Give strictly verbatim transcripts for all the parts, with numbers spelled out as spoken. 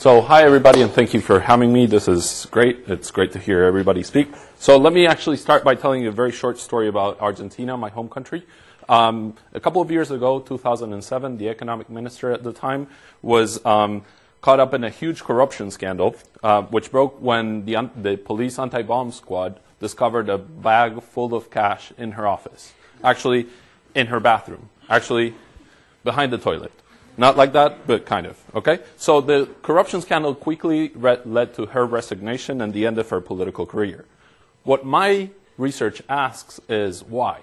So hi, everybody, and thank you for having me. This is great. It's great to hear everybody speak. So let me actually start by telling you a very short story about Argentina, my home country. Um, a couple of years ago, two thousand seven, the economic minister at the time was um, caught up in a huge corruption scandal, uh, which broke when the, the police anti-bomb squad discovered a bag full of cash in her office. Actually, in her bathroom. Actually, behind the toilet. Not like that, but kind of, okay? So the corruption scandal quickly re- led to her resignation and the end of her political career. What my research asks is why?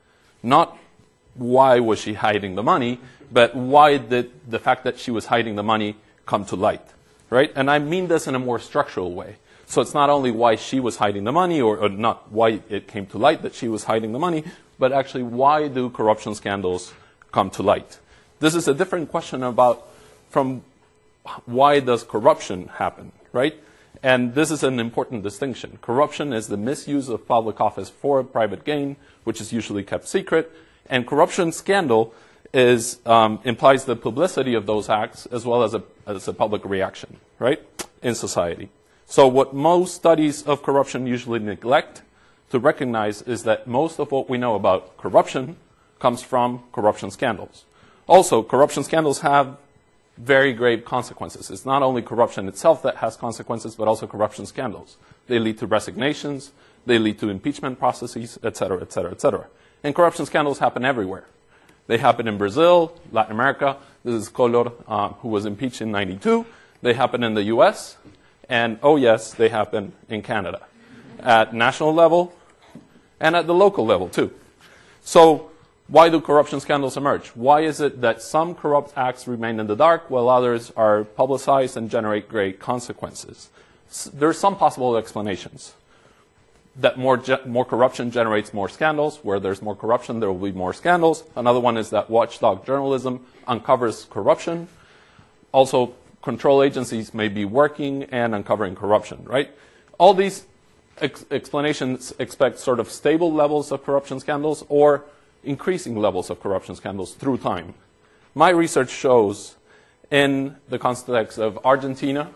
Not why was she hiding the money, but why did the fact that she was hiding the money come to light, right? And I mean this in a more structural way. So it's not only why she was hiding the money, or, or not why it came to light that she was hiding the money, but actually why do corruption scandals come to light? This is a different question about from why does corruption happen, right? And this is an important distinction. Corruption is the misuse of public office for private gain, which is usually kept secret. And corruption scandal is um, implies the publicity of those acts as well as a, as a public reaction, right, in society. So what most studies of corruption usually neglect to recognize is that most of what we know about corruption comes from corruption scandals. Also, corruption scandals have very grave consequences. It's not only corruption itself that has consequences, but also corruption scandals. They lead to resignations, they lead to impeachment processes, et cetera, et cetera, et cetera. And corruption scandals happen everywhere. They happen in Brazil, Latin America. This is Collor, uh, who was impeached in ninety-two. They happen in the U S, and oh yes, they happen in Canada. At national level, and at the local level too. So, why do corruption scandals emerge? Why is it that some corrupt acts remain in the dark while others are publicized and generate great consequences? S- there are some possible explanations. That more, ge- more corruption generates more scandals. Where there's more corruption, there will be more scandals. Another one is that watchdog journalism uncovers corruption. Also, control agencies may be working and uncovering corruption, right? All these ex- explanations expect sort of stable levels of corruption scandals or increasing levels of corruption scandals through time. My research shows in the context of Argentina,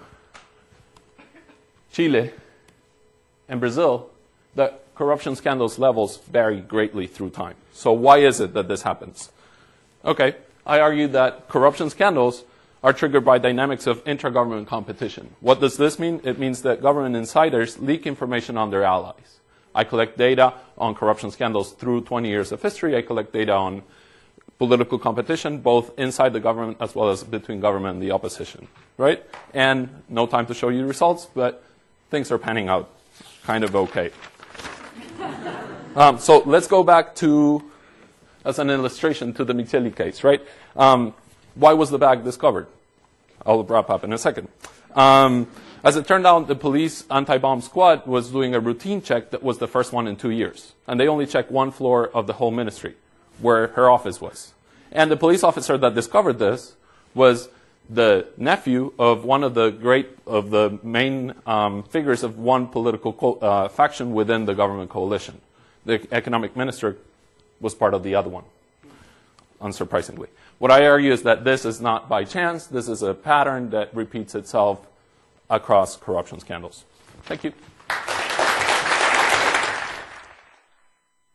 Chile, and Brazil that corruption scandals levels vary greatly through time. So why is it that this happens? Okay, I argue that corruption scandals are triggered by dynamics of intragovernment competition. What does this mean? It means that government insiders leak information on their allies. I collect data on corruption scandals through twenty years of history. I collect data on political competition, both inside the government as well as between government and the opposition, right? And no time to show you results, but things are panning out kind of okay. um, so let's go back to, as an illustration, to the Micheli case, right? Um, why was the bag discovered? I'll wrap up in a second. Um, As it turned out, the police anti-bomb squad was doing a routine check that was the first one in two years. And they only checked one floor of the whole ministry, where her office was. And the police officer that discovered this was the nephew of one of the great, of the main um, figures of one political co- uh, faction within the government coalition. The economic minister was part of the other one, unsurprisingly. What I argue is that this is not by chance. This is a pattern that repeats itself across corruption scandals. Thank you.